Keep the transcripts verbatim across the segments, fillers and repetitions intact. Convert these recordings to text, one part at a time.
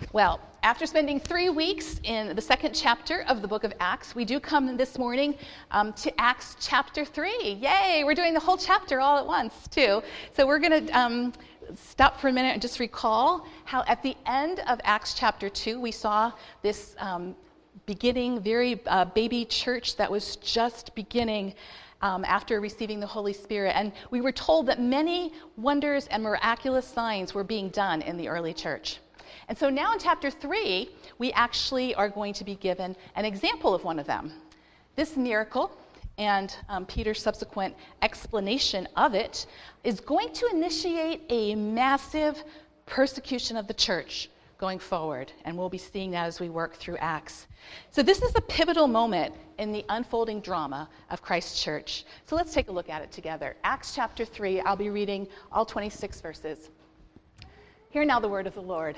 Well, after spending three weeks in the second chapter of the book of Acts, we do come this morning um, to Acts chapter three. Yay! We're doing the whole chapter all at once, too. So we're going to um, stop for a minute and just recall how at the end of Acts chapter two, we saw this um, beginning, very uh, baby church that was just beginning um, after receiving the Holy Spirit. And we were told that many wonders and miraculous signs were being done in the early church. And so now in chapter three, we actually are going to be given an example of one of them. This miracle and um, Peter's subsequent explanation of it is going to initiate a massive persecution of the church going forward. And we'll be seeing that as we work through Acts. So this is a pivotal moment in the unfolding drama of Christ's church. So let's take a look at it together. Acts chapter three, I'll be reading all twenty-six verses. Hear now the word of the Lord.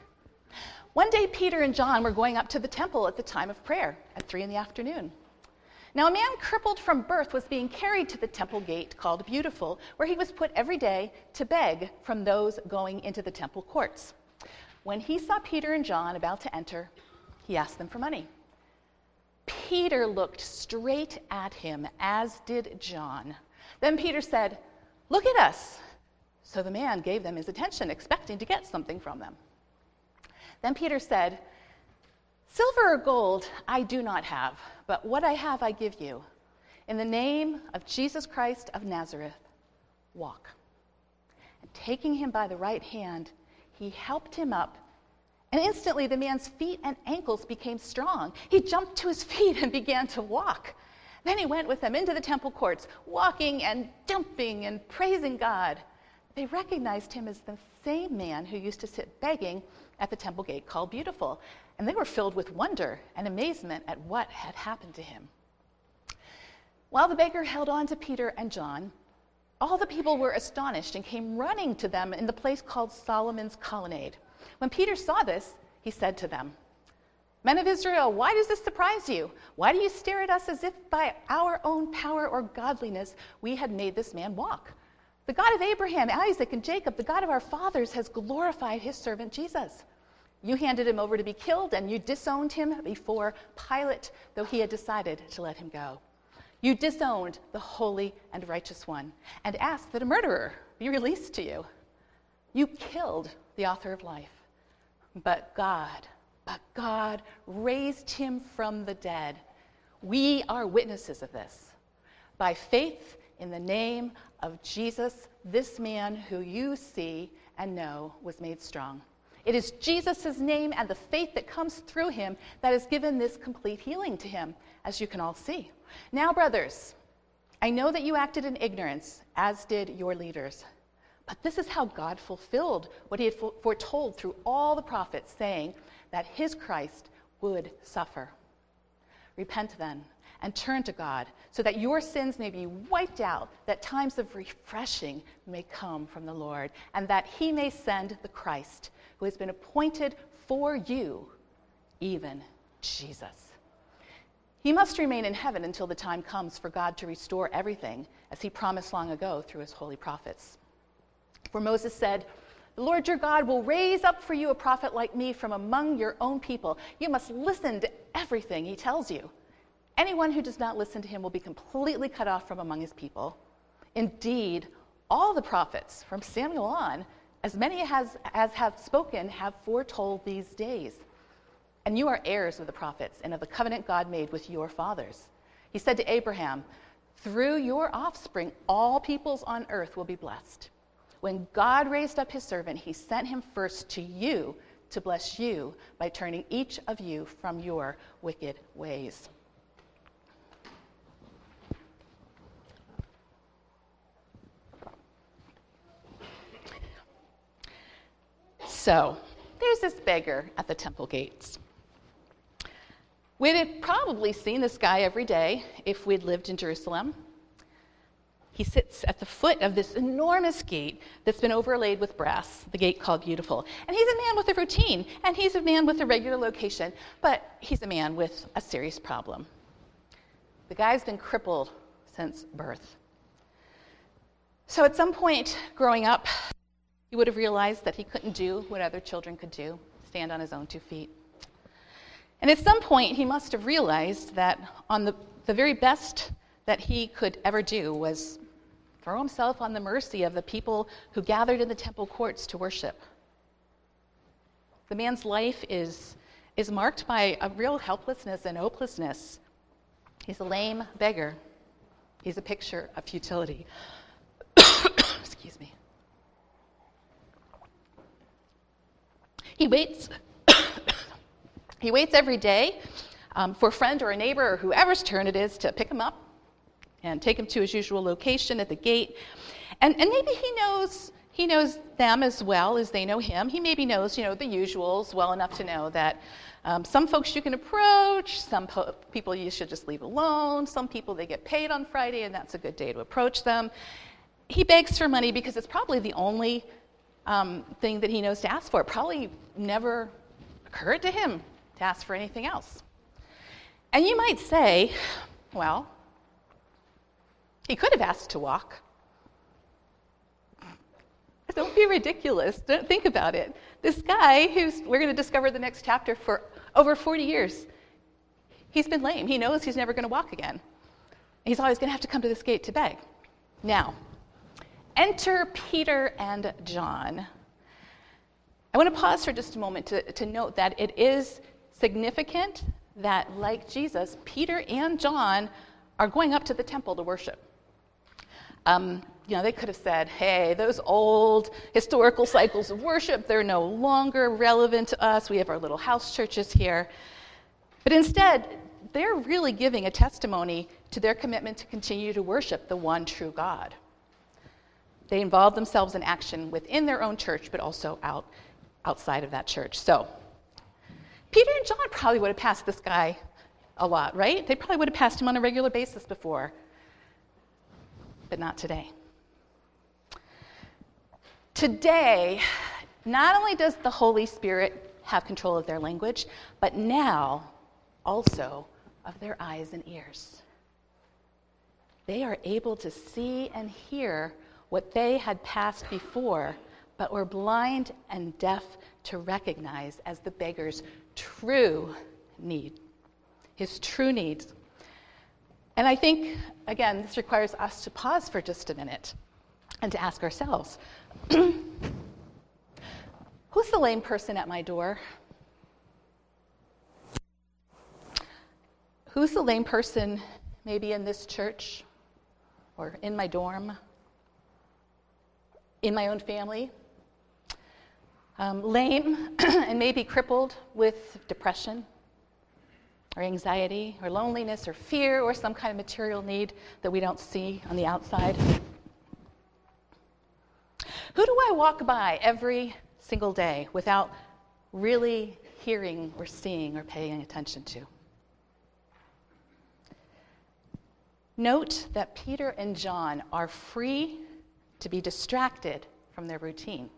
One day, Peter and John were going up to the temple at the time of prayer at three in the afternoon. Now, a man crippled from birth was being carried to the temple gate called Beautiful, where he was put every day to beg from those going into the temple courts. When he saw Peter and John about to enter, he asked them for money. Peter looked straight at him, as did John. Then Peter said, "Look at us." So the man gave them his attention, expecting to get something from them. Then Peter said, "Silver or gold I do not have, but what I have I give you. In the name of Jesus Christ of Nazareth, walk." And taking him by the right hand, he helped him up, and instantly the man's feet and ankles became strong. He jumped to his feet and began to walk. Then he went with them into the temple courts, walking and jumping and praising God. They recognized him as the same man who used to sit begging at the temple gate called Beautiful, and they were filled with wonder and amazement at what had happened to him. While the beggar held on to Peter and John, all the people were astonished and came running to them in the place called Solomon's Colonnade. When Peter saw this, he said to them, "Men of Israel, why does this surprise you? Why do you stare at us as if by our own power or godliness we had made this man walk? The God of Abraham, Isaac, and Jacob, the God of our fathers, has glorified his servant Jesus. You handed him over to be killed, and you disowned him before Pilate, though he had decided to let him go. You disowned the holy and righteous one, and asked that a murderer be released to you. You killed the author of life. But God, but God raised him from the dead. We are witnesses of this. By faith in the name of Jesus, this man who you see and know was made strong. It is Jesus' name and the faith that comes through him that has given this complete healing to him, as you can all see. Now, brothers, I know that you acted in ignorance, as did your leaders. But this is how God fulfilled what he had foretold through all the prophets, saying that his Christ would suffer. Repent then, and turn to God, so that your sins may be wiped out, that times of refreshing may come from the Lord, and that he may send the Christ, who has been appointed for you, even Jesus. He must remain in heaven until the time comes for God to restore everything, as he promised long ago through his holy prophets. For Moses said, "The Lord your God will raise up for you a prophet like me from among your own people. You must listen to everything he tells you. Anyone who does not listen to him will be completely cut off from among his people. Indeed, all the prophets from Samuel on, as many as, as have spoken, have foretold these days. And you are heirs of the prophets and of the covenant God made with your fathers. He said to Abraham, 'Through your offspring, all peoples on earth will be blessed.' When God raised up his servant, he sent him first to you to bless you by turning each of you from your wicked ways." So, there's this beggar at the temple gates. We'd have probably seen this guy every day if we'd lived in Jerusalem. He sits at the foot of this enormous gate that's been overlaid with brass, the gate called Beautiful. And he's a man with a routine, and he's a man with a regular location, but he's a man with a serious problem. The guy's been crippled since birth. So at some point growing up, He would have realized that he couldn't do what other children could do, stand on his own two feet. And at some point, he must have realized that on the, the very best that he could ever do was throw himself on the mercy of the people who gathered in the temple courts to worship. The man's life is, is marked by a real helplessness and hopelessness. He's a lame beggar. He's a picture of futility. Excuse me. He waits. He waits every day um, for a friend or a neighbor or whoever's turn it is to pick him up and take him to his usual location at the gate. And, and maybe he knows he knows them as well as they know him. He maybe knows, you know, the usuals well enough to know that um, some folks you can approach, some po- people you should just leave alone, some people they get paid on Friday and that's a good day to approach them. He begs for money because it's probably the only um, thing that he knows to ask for. It probably never occurred to him to ask for anything else. And you might say, well, he could have asked to walk. Don't be ridiculous. Don't think about it. This guy, who's we're going to discover the next chapter, for over forty years, he's been lame. He knows he's never going to walk again. He's always going to have to come to this gate to beg. Now, enter Peter and John. I want to pause for just a moment to, to note that it is significant that, like Jesus, Peter and John are going up to the temple to worship. Um, you know, they could have said, hey, those old historical cycles of worship, they're no longer relevant to us. We have our little house churches here. But instead, they're really giving a testimony to their commitment to continue to worship the one true God. They involve themselves in action within their own church, but also out, outside of that church. So, Peter and John probably would have passed this guy a lot, right? They probably would have passed him on a regular basis before. But not today. Today, not only does the Holy Spirit have control of their language, but now also of their eyes and ears. They are able to see and hear what they had passed before, but were blind and deaf to recognize as the beggar's true need, his true needs. And I think, again, this requires us to pause for just a minute and to ask ourselves, who's the lame person at my door? Who's the lame person maybe in this church or in my dorm, in my own family? Um, lame and maybe crippled with depression, or anxiety, or loneliness, or fear, or some kind of material need that we don't see on the outside. Who do I walk by every single day without really hearing or seeing or paying attention to? Note that Peter and John are free to be distracted from their routine.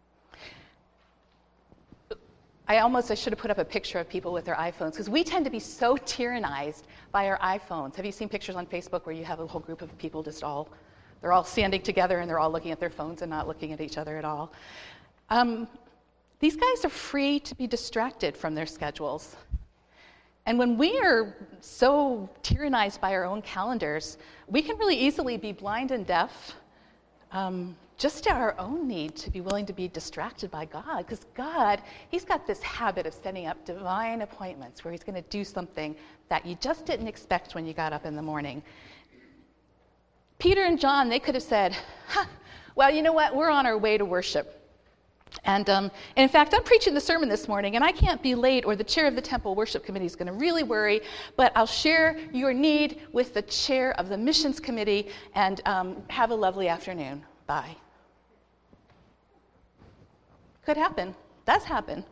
I almost I should have put up a picture of people with their iPhones, because we tend to be so tyrannized by our iPhones. Have you seen pictures on Facebook where you have a whole group of people just all, they're all standing together and they're all looking at their phones and not looking at each other at all? Um, these guys are free to be distracted from their schedules. And when we are so tyrannized by our own calendars, we can really easily be blind and deaf um, just to our own need to be willing to be distracted by God. Because God, he's got this habit of setting up divine appointments where he's going to do something that you just didn't expect when you got up in the morning. Peter and John, they could have said, huh, well, you know what? We're on our way to worship. And, um, and in fact, I'm preaching the sermon this morning, and I can't be late, or the chair of the temple worship committee is going to really worry, but I'll share your need with the chair of the missions committee, and um, have a lovely afternoon. Bye. Could happen. Does happen.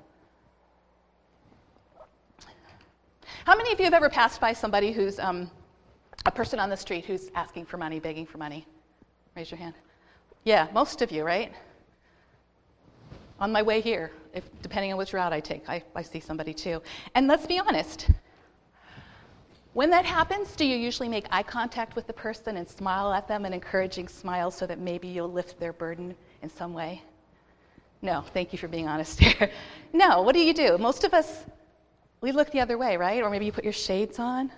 How many of you have ever passed by somebody who's um, a person on the street who's asking for money, begging for money? Raise your hand. Yeah, most of you, right? On my way here, if, depending on which route I take, I, I see somebody too. And let's be honest. When that happens, do you usually make eye contact with the person and smile at them, an encouraging smile, so that maybe you'll lift their burden in some way? No, thank you for being honest here. No, what do you do? Most of us, we look the other way, right? Or maybe you put your shades on.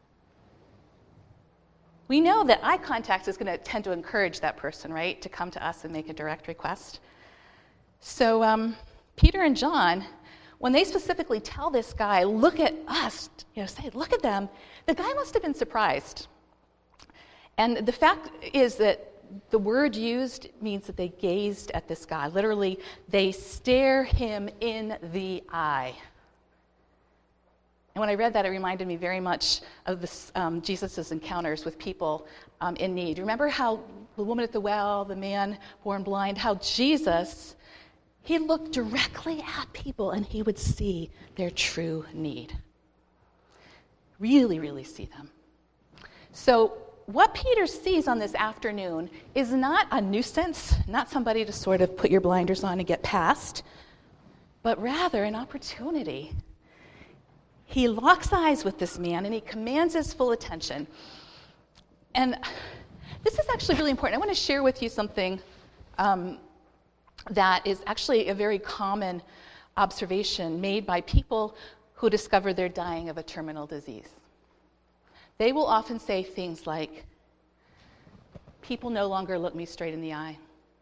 We know that eye contact is going to tend to encourage that person, right, to come to us and make a direct request. So um, Peter and John, when they specifically tell this guy, look at us, you know, say, look at them, the guy must have been surprised. And the fact is that the word used means that they gazed at this guy. Literally, they stare him in the eye. And when I read that, it reminded me very much of this, um, Jesus' encounters with people um, in need. Remember how the woman at the well, the man born blind, how Jesus, he looked directly at people and he would see their true need. Really, really see them. So what Peter sees on this afternoon is not a nuisance, not somebody to sort of put your blinders on and get past, but rather an opportunity. He locks eyes with this man and he commands his full attention. And this is actually really important. I want to share with you something um, that is actually a very common observation made by people who discover they're dying of a terminal disease. They will often say things like, people no longer look me straight in the eye.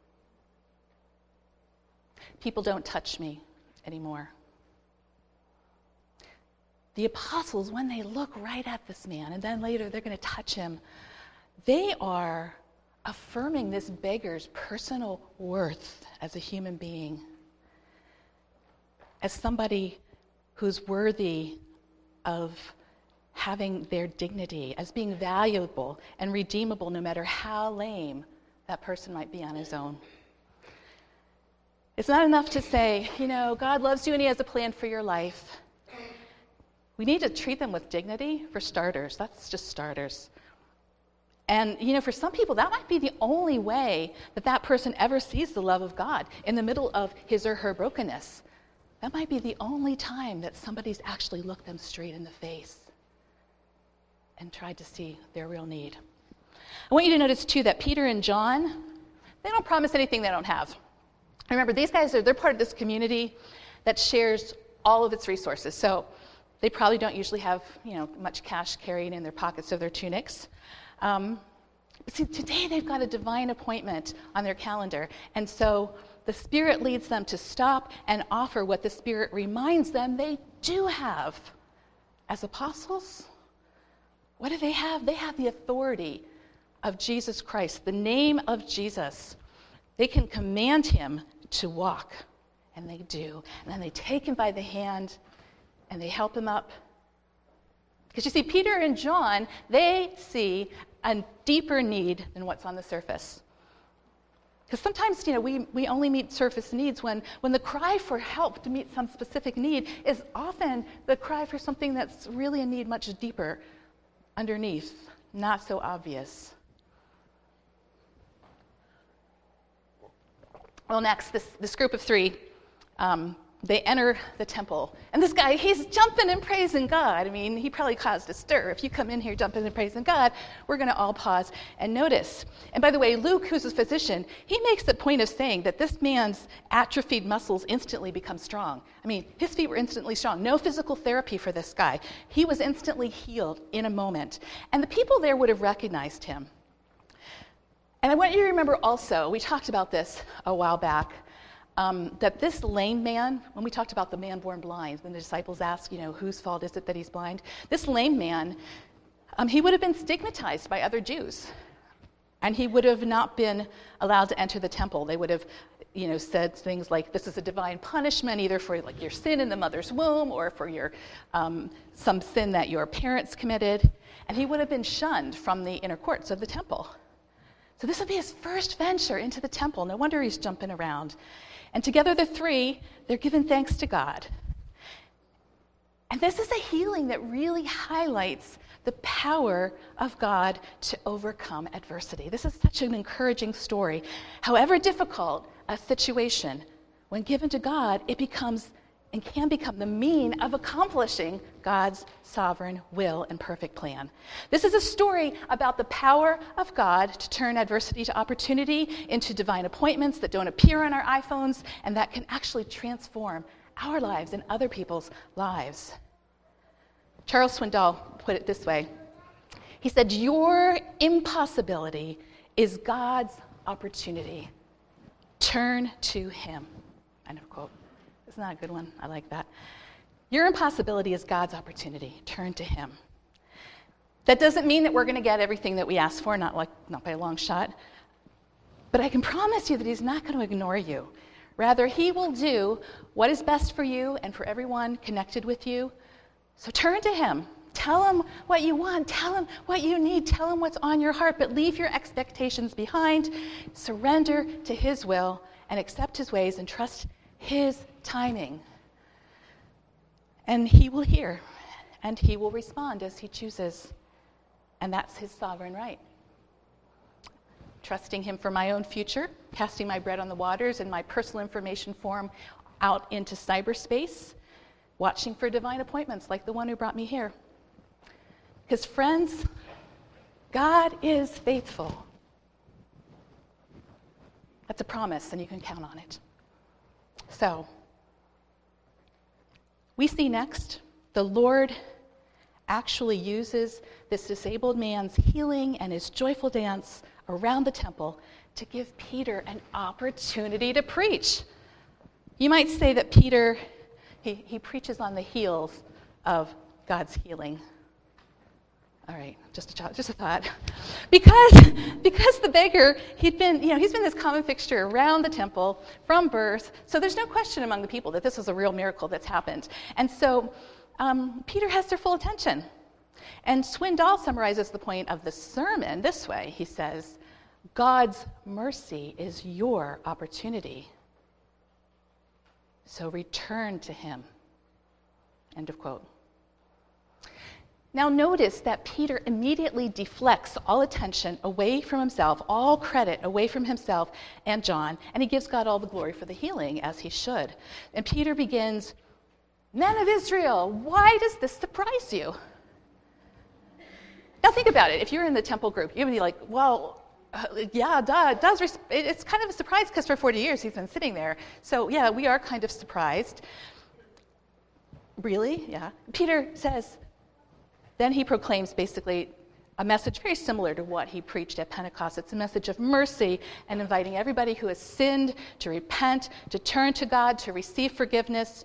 People don't touch me anymore. The apostles, when they look right at this man, and then later they're going to touch him, they are affirming this beggar's personal worth as a human being, as somebody who's worthy of having their dignity, as being valuable and redeemable no matter how lame that person might be on his own. It's not enough to say, you know, God loves you and he has a plan for your life. We need to treat them with dignity, for starters. That's just starters. And, you know, for some people, that might be the only way that that person ever sees the love of God, in the middle of his or her brokenness. That might be the only time that somebody's actually looked them straight in the face and tried to see their real need. I want you to notice, too, that Peter and John, they don't promise anything they don't have. Remember, these guys, are they're part of this community that shares all of its resources. So they probably don't usually have, you know, much cash carried in their pockets of their tunics. Um, but see, today they've got a divine appointment on their calendar. And so the Spirit leads them to stop and offer what the Spirit reminds them they do have. As apostles, what do they have? They have the authority of Jesus Christ, the name of Jesus. They can command him to walk, and they do. And then they take him by the hand and they help him up. Because you see, Peter and John, they see a deeper need than what's on the surface. Because sometimes, you know, we, we only meet surface needs when, when the cry for help to meet some specific need is often the cry for something that's really a need much deeper underneath, not so obvious. Well, next, this, this group of three, um, they enter the temple. And this guy, he's jumping and praising God. I mean, he probably caused a stir. If you come in here jumping and praising God, we're going to all pause and notice. And by the way, Luke, who's a physician, he makes the point of saying that this man's atrophied muscles instantly become strong. I mean, his feet were instantly strong. No physical therapy for this guy. He was instantly healed in a moment. And the people there would have recognized him. And I want you to remember also, we talked about this a while back, Um, that this lame man, when we talked about the man born blind, when the disciples asked, you know, whose fault is it that he's blind? This lame man, um, he would have been stigmatized by other Jews. And he would have not been allowed to enter the temple. They would have, you know, said things like, this is a divine punishment, either for like your sin in the mother's womb or for your um, some sin that your parents committed. And he would have been shunned from the inner courts of the temple. So this would be his first venture into the temple. No wonder he's jumping around. And together the three, they're giving thanks to God. And this is a healing that really highlights the power of God to overcome adversity. This is such an encouraging story. However difficult a situation, when given to God, it becomes and can become the mean of accomplishing God's sovereign will and perfect plan. This is a story about the power of God to turn adversity to opportunity into divine appointments that don't appear on our iPhones and that can actually transform our lives and other people's lives. Charles Swindoll put it this way. He said, "Your impossibility is God's opportunity. Turn to him." End of quote. Isn't that a good one? I like that. Your impossibility is God's opportunity. Turn to him. That doesn't mean that we're going to get everything that we ask for, not like not by a long shot. But I can promise you that he's not going to ignore you. Rather, he will do what is best for you and for everyone connected with you. So turn to him. Tell him what you want. Tell him what you need. Tell him what's on your heart. But leave your expectations behind. Surrender to his will and accept his ways and trust his timing. And he will hear, and he will respond as he chooses. And that's his sovereign right. Trusting him for my own future, casting my bread on the waters and my personal information form out into cyberspace, watching for divine appointments like the one who brought me here. Because friends, God is faithful. That's a promise, and you can count on it. So, we see next, the Lord actually uses this disabled man's healing and his joyful dance around the temple to give Peter an opportunity to preach. You might say that Peter, he, he preaches on the heels of God's healing. All right, just a, just a thought. Because, because the beggar, he'd been, you know, he's been this common fixture around the temple from birth, so there's no question among the people that this was a real miracle that's happened. And so um, Peter has their full attention. And Swindoll summarizes the point of the sermon this way. He says, God's mercy is your opportunity. So return to him. End of quote. Now notice that Peter immediately deflects all attention away from himself, all credit away from himself and John, and he gives God all the glory for the healing, as he should. And Peter begins, "Men of Israel, why does this surprise you?" Now think about it. If you're in the temple group, you'd be like, well, uh, yeah, duh, it does res- it's kind of a surprise because for forty years he's been sitting there. So yeah, we are kind of surprised. Really? Yeah. Peter says, then he proclaims basically a message very similar to what he preached at Pentecost. It's a message of mercy and inviting everybody who has sinned to repent, to turn to God, to receive forgiveness.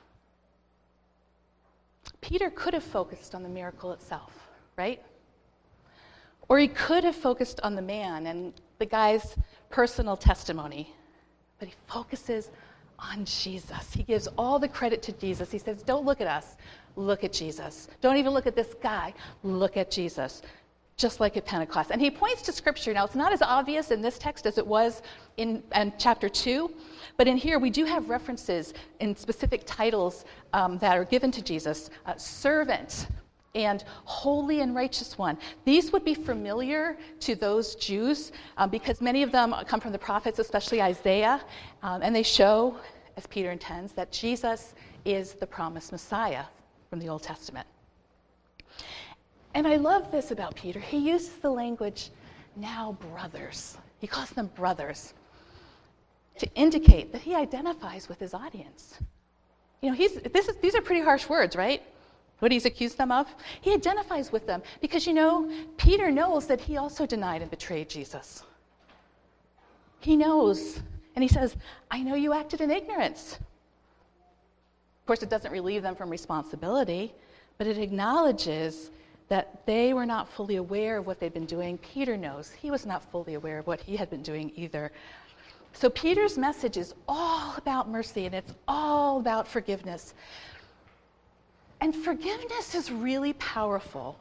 Peter could have focused on the miracle itself, right? Or he could have focused on the man and the guy's personal testimony. But he focuses on Jesus. He gives all the credit to Jesus. He says, don't look at us. Look at Jesus. Don't even look at this guy. Look at Jesus, just like at Pentecost. And he points to Scripture. Now, it's not as obvious in this text as it was in, in chapter two, but in here we do have references in specific titles um, that are given to Jesus. Uh, servant and holy and righteous one. These would be familiar to those Jews um, because many of them come from the prophets, especially Isaiah, um, and they show, as Peter intends, that Jesus is the promised Messiah from the Old Testament. And I love this about Peter. He uses the language, now brothers. He calls them brothers to indicate that he identifies with his audience. You know, he's, this is, these are pretty harsh words, right? What he's accused them of. He identifies with them because, you know, Peter knows that he also denied and betrayed Jesus. He knows, and he says, I know you acted in ignorance. Of course, it doesn't relieve them from responsibility, but it acknowledges that they were not fully aware of what they'd been doing. Peter knows he was not fully aware of what he had been doing either. So Peter's message is all about mercy, and it's all about forgiveness. And forgiveness is really powerful.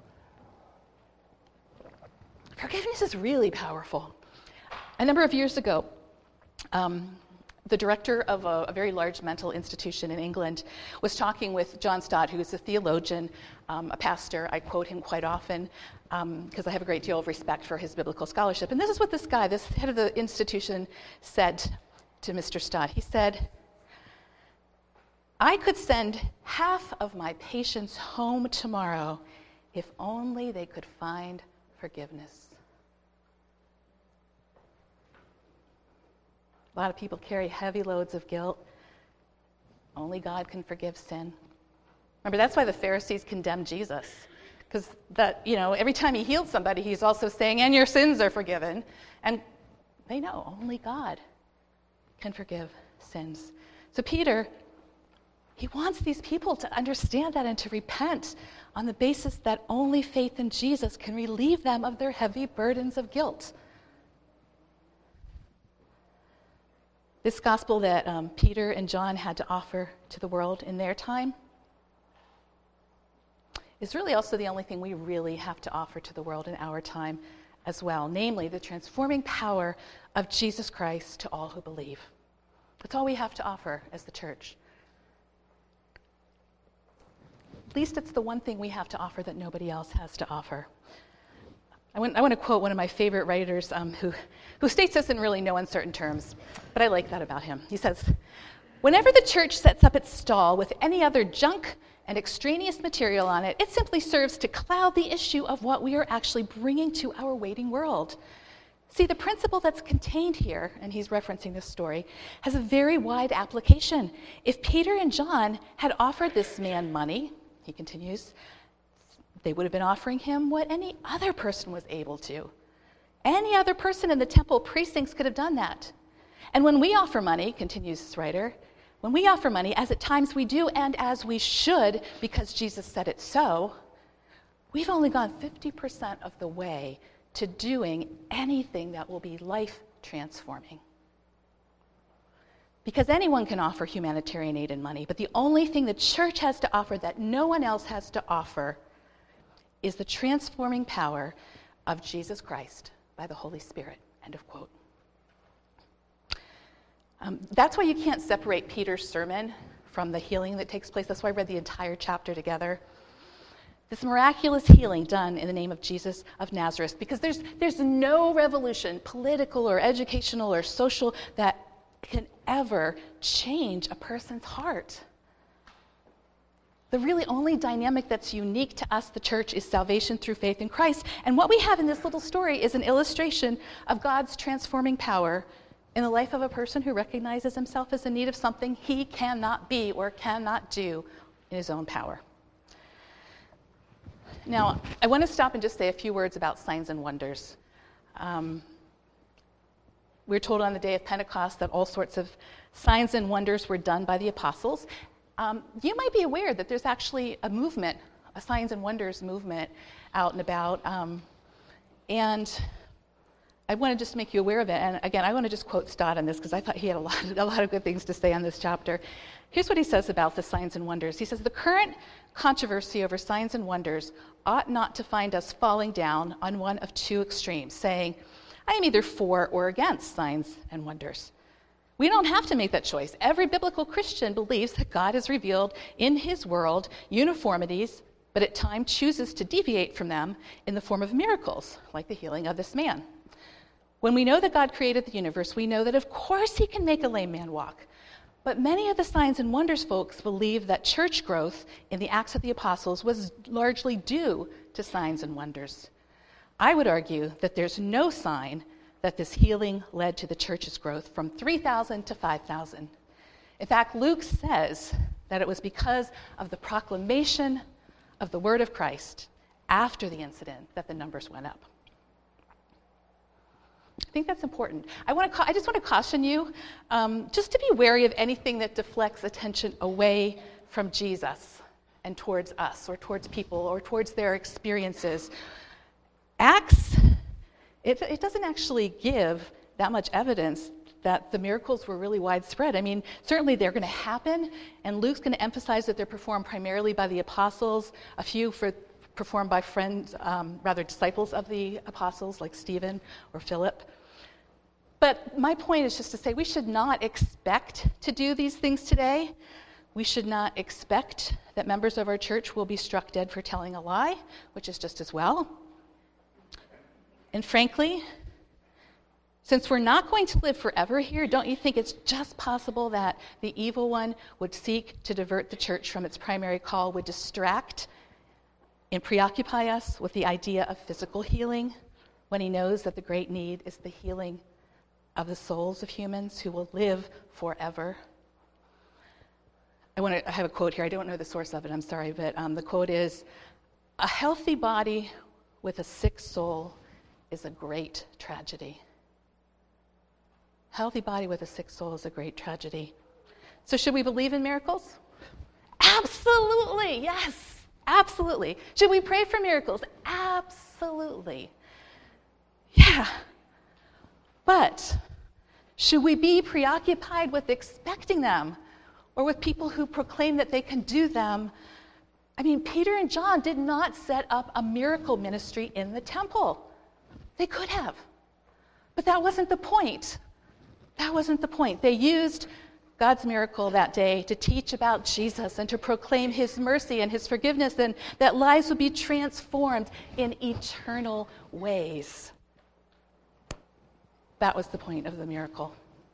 Forgiveness is really powerful. A number of years ago, um, the director of a, a very large mental institution in England was talking with John Stott, who is a theologian, um, a pastor. I quote him quite often because um, I have a great deal of respect for his biblical scholarship. And this is what this guy, this head of the institution, said to Mister Stott. He said, I could send half of my patients home tomorrow if only they could find forgiveness. A lot of people carry heavy loads of guilt. Only God can forgive sin. Remember, that's why the Pharisees condemned Jesus. Because that, you know, every time he healed somebody, he's also saying, and your sins are forgiven. And they know only God can forgive sins. So Peter, he wants these people to understand that and to repent on the basis that only faith in Jesus can relieve them of their heavy burdens of guilt. This gospel that um, Peter and John had to offer to the world in their time is really also the only thing we really have to offer to the world in our time as well, namely the transforming power of Jesus Christ to all who believe. That's all we have to offer as the church. At least it's the one thing we have to offer that nobody else has to offer. I want, I want to quote one of my favorite writers um, who, who states this in really no uncertain terms, but I like that about him. He says, "Whenever the church sets up its stall with any other junk and extraneous material on it, it simply serves to cloud the issue of what we are actually bringing to our waiting world. See, the principle that's contained here," and he's referencing this story, "has a very wide application. If Peter and John had offered this man money," he continues, "they would have been offering him what any other person was able to. Any other person in the temple precincts could have done that. And when we offer money," continues this writer, "when we offer money, as at times we do and as we should because Jesus said it so, we've only gone fifty percent of the way to doing anything that will be life-transforming. Because anyone can offer humanitarian aid and money, but the only thing the church has to offer that no one else has to offer is the transforming power of Jesus Christ by the Holy Spirit." End of quote. Um, that's why you can't separate Peter's sermon from the healing that takes place. That's why I read the entire chapter together. This miraculous healing done in the name of Jesus of Nazareth, because there's, there's no revolution, political or educational or social, that can ever change a person's heart. The really only dynamic that's unique to us, the church, is salvation through faith in Christ. And what we have in this little story is an illustration of God's transforming power in the life of a person who recognizes himself as in need of something he cannot be or cannot do in his own power. Now, I want to stop and just say a few words about signs and wonders. Um, we're told on the day of Pentecost that all sorts of signs and wonders were done by the apostles. Um, you might be aware that there's actually a movement, a signs and wonders movement out and about. Um, and I want to just make you aware of it. And again, I want to just quote Stott on this because I thought he had a lot, a lot of good things to say on this chapter. Here's what he says about the signs and wonders. He says, "The current controversy over signs and wonders ought not to find us falling down on one of two extremes, saying, I am either for or against signs and wonders. We don't have to make that choice. Every biblical Christian believes that God has revealed in his world uniformities, but at times chooses to deviate from them in the form of miracles, like the healing of this man. When we know that God created the universe, we know that of course he can make a lame man walk. But many of the signs and wonders folks believe that church growth in the Acts of the Apostles was largely due to signs and wonders. I would argue that there's no sign that this healing led to the church's growth from three thousand to five thousand. In fact, Luke says that it was because of the proclamation of the word of Christ after the incident that the numbers went up. I think that's important. I want to. I just want to caution you um, just to be wary of anything that deflects attention away from Jesus and towards us or towards people or towards their experiences. Acts, it, it doesn't actually give that much evidence that the miracles were really widespread. I mean, certainly they're going to happen, and Luke's going to emphasize that they're performed primarily by the apostles, a few for performed by friends, um, rather disciples of the apostles like Stephen or Philip. But my point is just to say we should not expect to do these things today. We should not expect that members of our church will be struck dead for telling a lie, which is just as well. And frankly, Since we're not going to live forever here, don't you think it's just possible that the evil one would seek to divert the church from its primary call, would distract and preoccupy us with the idea of physical healing when he knows that the great need is the healing of the souls of humans who will live forever? I want to I have a quote here. I don't know the source of it, I'm sorry, but um, the quote is, "A healthy body with a sick soul is a great tragedy." Healthy body with a sick soul is a great tragedy. So should we believe in miracles? Absolutely, yes, absolutely. Should we pray for miracles? Absolutely. Yeah. But should we be preoccupied with expecting them or with people who proclaim that they can do them? I mean, Peter and John did not set up a miracle ministry in the temple. They could have. But that wasn't the point. That wasn't the point. They used God's miracle that day to teach about Jesus and to proclaim his mercy and his forgiveness, and that lives would be transformed in eternal ways. That was the point of the miracle.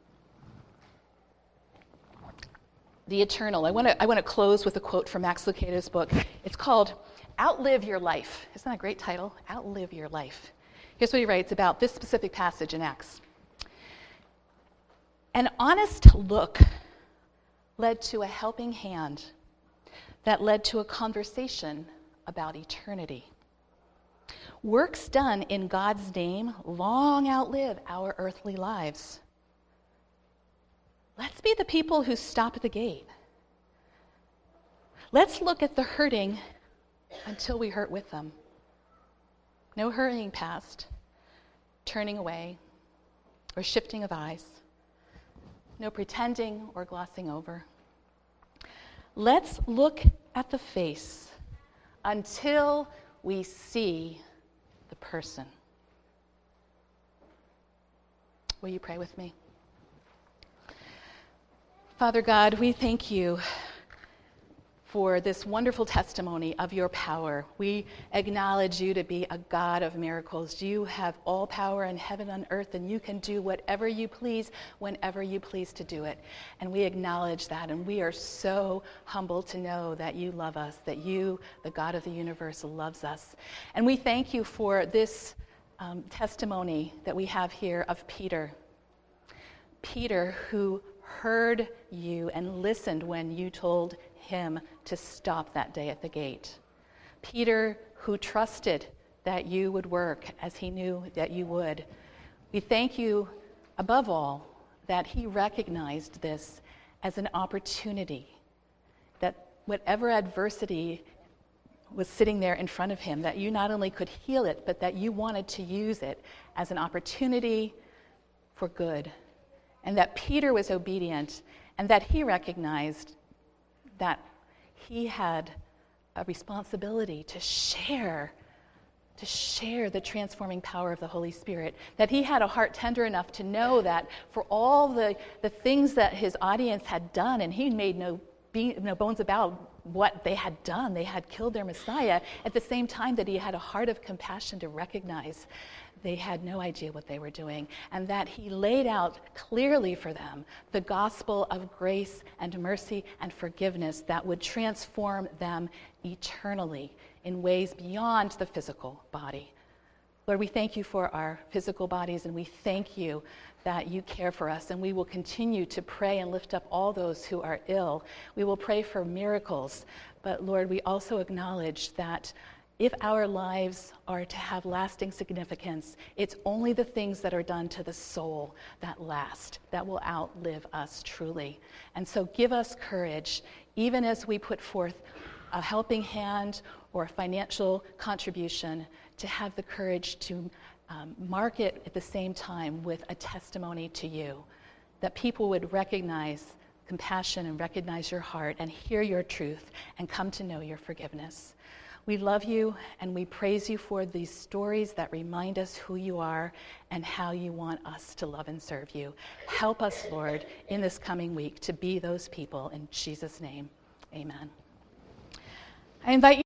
The eternal. I want to I want to close with a quote from Max Lucado's book. It's called Outlive Your Life. Isn't that a great title? Outlive Your Life. Here's what he writes about this specific passage in Acts. An honest look led to a helping hand that led to a conversation about eternity. Works done in God's name long outlive our earthly lives. Let's be the people who stop at the gate. Let's look at the hurting until we hurt with them. No hurrying past, turning away, or shifting of eyes. No pretending or glossing over. Let's look at the face until we see the person. Will you pray with me? Father God, we thank you for this wonderful testimony of your power. We acknowledge you to be a God of miracles. You have all power in heaven and earth, and you can do whatever you please, whenever you please to do it. And we acknowledge that, and we are so humbled to know that you love us, that you, the God of the universe, loves us. And we thank you for this um, testimony that we have here of Peter. Peter, who heard you and listened when you told him to stop that day at the gate. Peter, who trusted that you would work as he knew that you would. We thank you, above all, that he recognized this as an opportunity, that whatever adversity was sitting there in front of him, that you not only could heal it, but that you wanted to use it as an opportunity for good. And that Peter was obedient, and that he recognized that he had a responsibility to share, to share the transforming power of the Holy Spirit, that he had a heart tender enough to know that for all the, the things that his audience had done, and he made no, be, no bones about what they had done, they had killed their Messiah, at the same time that he had a heart of compassion to recognize they had no idea what they were doing, and that he laid out clearly for them the gospel of grace and mercy and forgiveness that would transform them eternally in ways beyond the physical body. Lord, we thank you for our physical bodies, and we thank you that you care for us, and we will continue to pray and lift up all those who are ill. We will pray for miracles, but Lord, we also acknowledge that if our lives are to have lasting significance, it's only the things that are done to the soul that last, that will outlive us truly. And so give us courage, even as we put forth a helping hand or a financial contribution, to have the courage to um, mark it at the same time with a testimony to you, that people would recognize compassion and recognize your heart and hear your truth and come to know your forgiveness. We love you, and we praise you for these stories that remind us who you are and how you want us to love and serve you. Help us, Lord, in this coming week to be those people. In Jesus' name, amen. I invite you